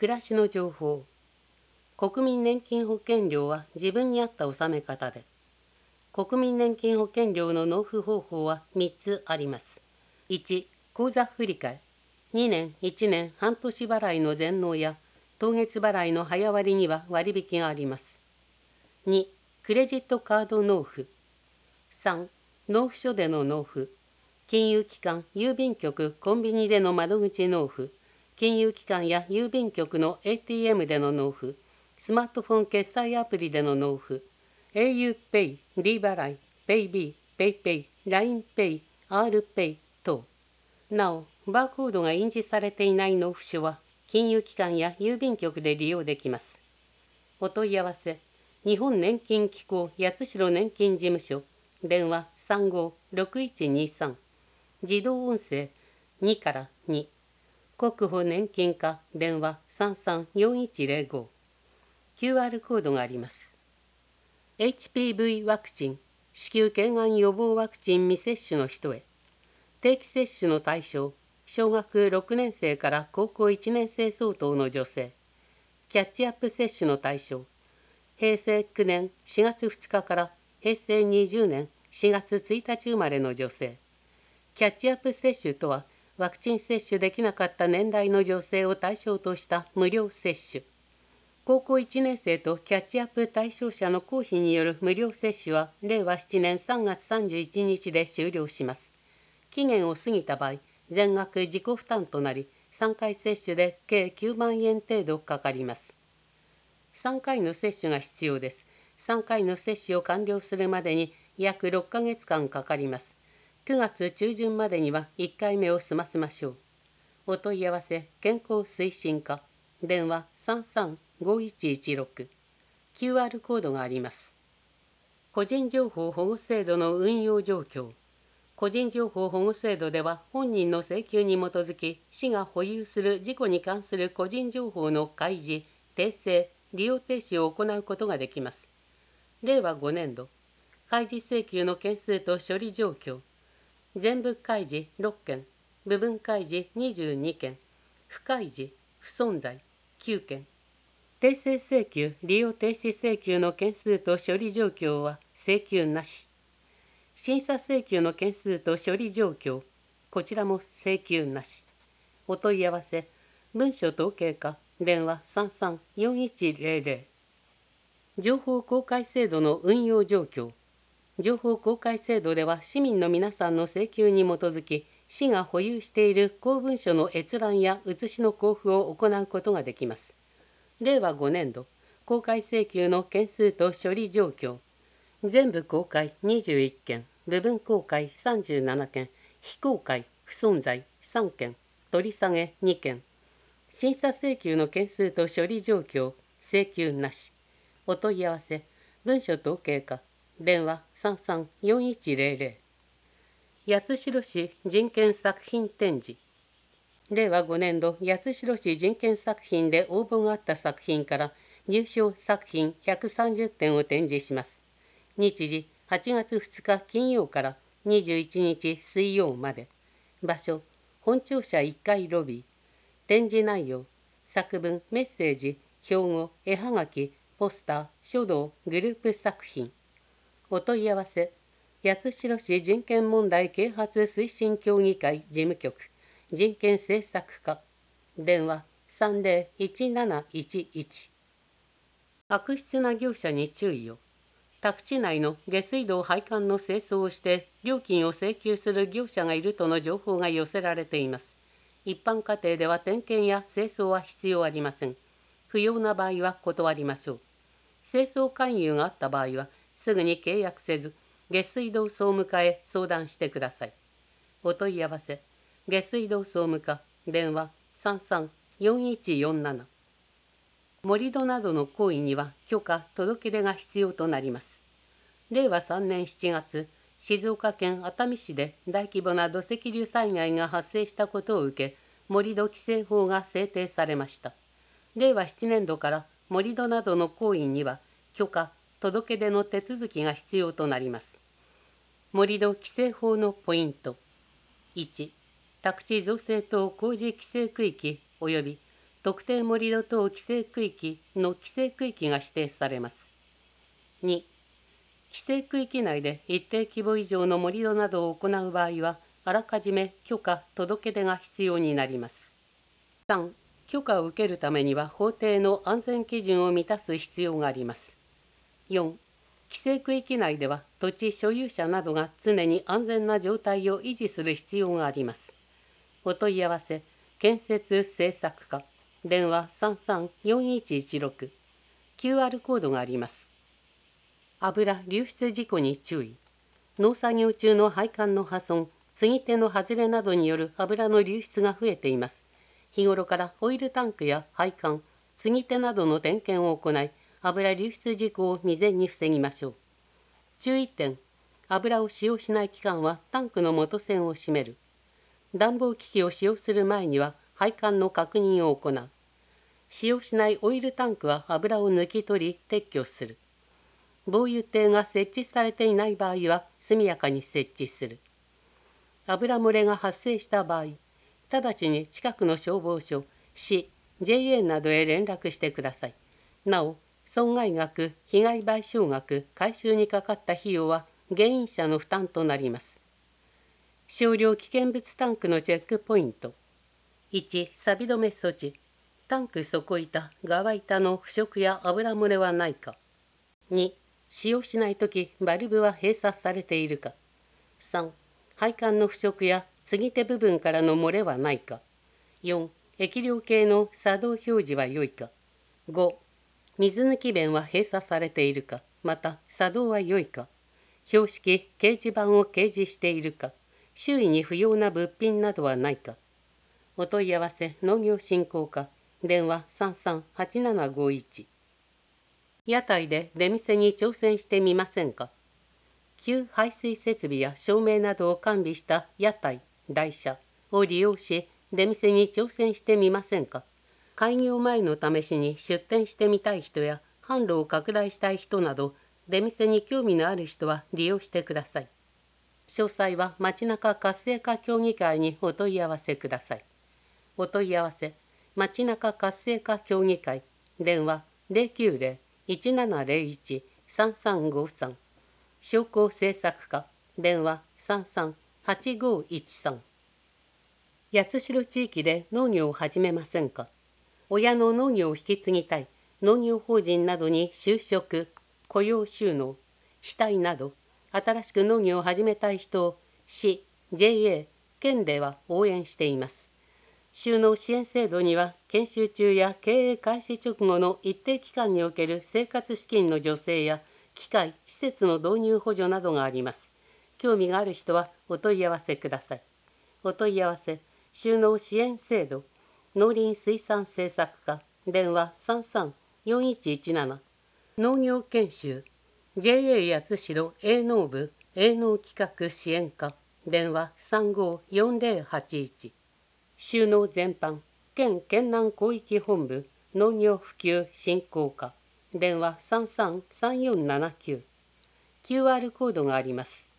暮らしの情報。国民年金保険料は自分に合った納め方で。国民年金保険料の納付方法は3つあります。1、口座振替。2年、1年、半年払いの全納や当月払いの早割には割引があります。2、クレジットカード納付。3、納付書での納付。金融機関、郵便局、コンビニでの窓口納付。金融機関や郵便局の ATM での納付、スマートフォン決済アプリでの納付、auPay、D 払い、PayB、PayPay、LINEPay、RPay 等。なお、バーコードが印字されていない納付書は、金融機関や郵便局で利用できます。お問い合わせ、日本年金機構八代年金事務所、電話35-6123、自動音声2から2。国保年金課電話334105。QR コードがあります。HPV ワクチン、子宮頸がん予防ワクチン未接種の人へ。定期接種の対象、小学6年生から高校1年生相当の女性。キャッチアップ接種の対象、平成9年4月2日から平成20年4月1日生まれの女性。キャッチアップ接種とは、ワクチン接種できなかった年代の女性を対象とした無料接種。高校1年生とキャッチアップ対象者の公費による無料接種は令和7年3月31日で終了します。期限を過ぎた場合、全額自己負担となり、3回接種で計9万円程度かかります。3回の接種が必要です。3回の接種を完了するまでに約6ヶ月間かかります。9月中旬までには1回目を済ませましょう。お問い合わせ、健康推進課、電話335116。QR コードがあります。個人情報保護制度の運用状況。個人情報保護制度では、本人の請求に基づき、市が保有する事故に関する個人情報の開示、訂正、利用停止を行うことができます。令和5年度、開示請求の件数と処理状況。全部開示6件、部分開示22件、不開示、不存在9件。訂正請求、利用停止請求の件数と処理状況は請求なし。審査請求の件数と処理状況、こちらも請求なし。お問い合わせ、文書統計課、電話334100。情報公開制度の運用状況。情報公開制度では、市民の皆さんの請求に基づき、市が保有している公文書の閲覧や写しの交付を行うことができます。令和5年度、公開請求の件数と処理状況。全部公開21件、部分公開37件、非公開、不存在3件、取り下げ2件。審査請求の件数と処理状況、請求なし。お問い合わせ、文書統計課、電話334100。八代市人権作品展示。令和5年度八代市人権作品で応募があった作品から入賞作品130点を展示します。日時8月2日金曜から21日水曜まで。場所、本庁舎1階ロビー。展示内容、作文、メッセージ、標語、絵はがき、ポスター、書道、グループ作品。お問い合わせ、八代市人権問題啓発推進協議会事務局、人権政策課、電話301711。悪質な業者に注意を。宅地内の下水道配管の清掃をして料金を請求する業者がいるとの情報が寄せられています。一般家庭では点検や清掃は必要ありません。不要な場合は断りましょう。清掃勧誘があった場合は、すぐに契約せず、下水道総務課へ相談してください。お問い合わせ、下水道総務課、電話334147。盛り土などの行為には許可・届け出が必要となります。令和3年7月、静岡県熱海市で大規模な土石流災害が発生したことを受け、盛り土規制法が制定されました。令和7年度から盛り土などの行為には許可・届け出の手続きが必要となります。盛り土規制法のポイント。1、宅地造成等工事規制区域及び特定盛土等規制区域の規制区域が指定されます。2、規制区域内で一定規模以上の盛土などを行う場合は、あらかじめ許可・届け出が必要になります。3、許可を受けるためには法定の安全基準を満たす必要があります。4、規制区域内では土地所有者などが常に安全な状態を維持する必要があります。お問い合わせ、建設政策課、電話33-4116、QR コードがあります。油流出事故に注意。農作業中の配管の破損、継ぎ手の外れなどによる油の流出が増えています。日頃からオイルタンクや配管、継ぎ手などの点検を行い、油流出事故を未然に防ぎましょう。注意点、油を使用しない期間はタンクの元栓を閉める。暖房機器を使用する前には配管の確認を行う。使用しないオイルタンクは油を抜き取り撤去する。防油堤が設置されていない場合は速やかに設置する。油漏れが発生した場合、直ちに近くの消防署、市、JA などへ連絡してください。なお、損害額、被害賠償額、回収にかかった費用は原因者の負担となります。少量危険物タンクのチェックポイント。1、錆止め措置。タンク底板、側板の腐食や油漏れはないか。2、使用しないときバルブは閉鎖されているか。3、配管の腐食や継ぎ手部分からの漏れはないか。4、液量計の作動表示は良いか。5、水抜き弁は閉鎖されているか、また作動は良いか。標識、掲示板を掲示しているか。周囲に不要な物品などはないか。お問い合わせ農業振興課、電話33-8751。屋台で出店に挑戦してみませんか。給排水設備や照明などを完備した屋台、台車を利用し、出店に挑戦してみませんか。開業前の試しに出店してみたい人や販路を拡大したい人など、出店に興味のある人は利用してください。詳細は街中活性化協議会にお問い合わせください。お問い合わせ、街中活性化協議会、電話090-1701-3353、商工政策課、電話33-8513。八代地域で農業を始めませんか。親の農業を引き継ぎたい、農業法人などに就職、雇用就農したいなど、新しく農業を始めたい人を市、JA、県では応援しています。就農支援制度には、研修中や経営開始直後の一定期間における生活資金の助成や、機械・施設の導入補助などがあります。興味がある人はお問い合わせください。お問い合わせ、就農支援制度、農林水産政策課、電話33-4117。農業研修、JA 八代営農部営農企画支援課、電話35-4081。就農全般、県県南広域本部農業普及振興課、電話33-3479。QR コードがあります。